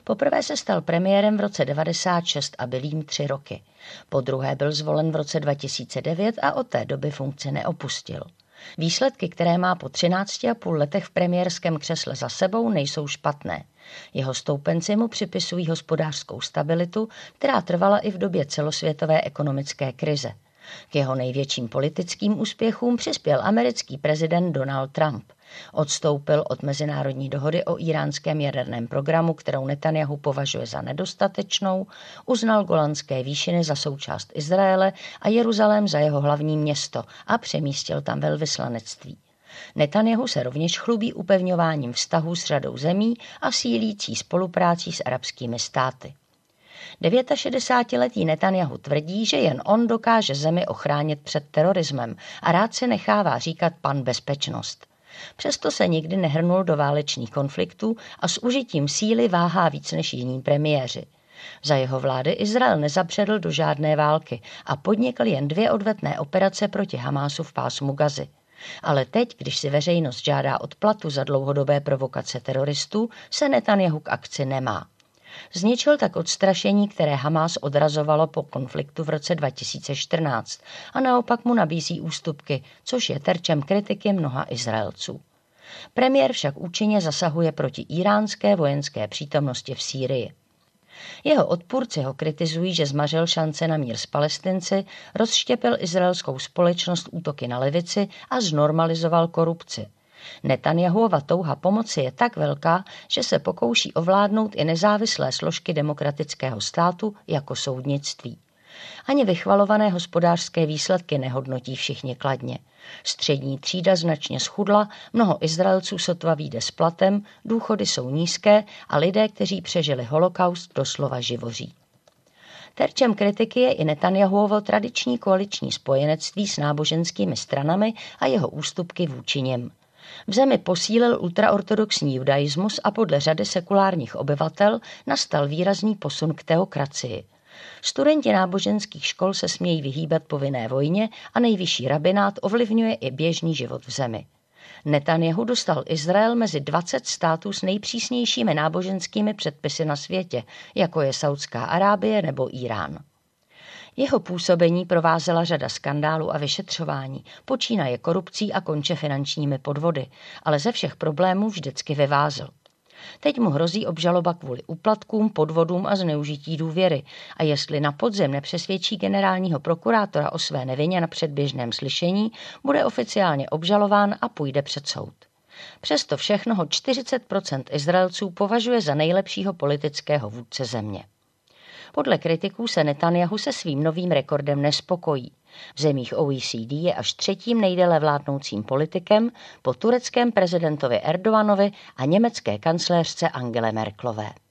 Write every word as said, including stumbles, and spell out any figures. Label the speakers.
Speaker 1: Poprvé se stal premiérem v roce devadesát šest a byl jím tři roky. Podruhé byl zvolen v roce dva tisíce devět a od té doby funkci neopustil. Výsledky, které má po třinácti a půl letech v premiérském křesle za sebou, nejsou špatné. Jeho stoupenci mu připisují hospodářskou stabilitu, která trvala i v době celosvětové ekonomické krize. K jeho největším politickým úspěchům přispěl americký prezident Donald Trump. Odstoupil od mezinárodní dohody o íránském jaderném programu, kterou Netanjahu považuje za nedostatečnou, uznal Golanské výšiny za součást Izraele a Jeruzalém za jeho hlavní město a přemístil tam velvyslanectví. Netanjahu se rovněž chlubí upevňováním vztahů s řadou zemí a sílící spoluprácí s arabskými státy. šedesátiletý Netanjahu tvrdí, že jen on dokáže zemi ochránit před terorismem a rád se nechává říkat pan bezpečnost. Přesto se nikdy nehrnul do válečných konfliktů a s užitím síly váhá víc než jiní premiéři. Za jeho vlády Izrael nezapředl do žádné války a podnikl jen dvě odvetné operace proti Hamásu v pásmu Gazy. Ale teď, když si veřejnost žádá odplatu za dlouhodobé provokace teroristů, se Netanjahu k akci nemá. Zničil tak odstrašení, které Hamás odrazovalo po konfliktu v roce dva tisíce čtrnáct a naopak mu nabízí ústupky, což je terčem kritiky mnoha Izraelců. Premiér však účinně zasahuje proti íránské vojenské přítomnosti v Sýrii. Jeho odpůrci ho kritizují, že zmařil šance na mír s Palestinci, rozštěpil izraelskou společnost útoky na levici a znormalizoval korupci. Netanjahova touha pomoci je tak velká, že se pokouší ovládnout i nezávislé složky demokratického státu jako soudnictví. Ani vychvalované hospodářské výsledky nehodnotí všichni kladně. Střední třída značně schudla, mnoho Izraelců sotva vyjde s platem, důchody jsou nízké a lidé, kteří přežili holokaust, doslova živoří. Terčem kritiky je i Netanjahuovo tradiční koaliční spojenectví s náboženskými stranami a jeho ústupky vůči něm. V zemi posílil ultraortodoxní judaismus a podle řady sekulárních obyvatel nastal výrazný posun k teokracii. Studenti náboženských škol se smějí vyhýbat povinné vojně a nejvyšší rabinát ovlivňuje i běžný život v zemi. Netanjahu dostal Izrael mezi dvacet států s nejpřísnějšími náboženskými předpisy na světě, jako je Saudská Arábie nebo Irán. Jeho působení provázela řada skandálů a vyšetřování, počínaje korupcí a konče finančními podvody, ale ze všech problémů vždycky vyvázl. Teď mu hrozí obžaloba kvůli úplatkům, podvodům a zneužití důvěry a jestli na podzim nepřesvědčí generálního prokurátora o své nevině na předběžném slyšení, bude oficiálně obžalován a půjde před soud. Přesto všechno ho čtyřicet procent Izraelců považuje za nejlepšího politického vůdce země. Podle kritiků se Netanjahu se svým novým rekordem nespokojí. V zemích O E C D je až třetím nejdéle vládnoucím politikem po tureckém prezidentovi Erdoganovi a německé kancléřce Angele Merkelové.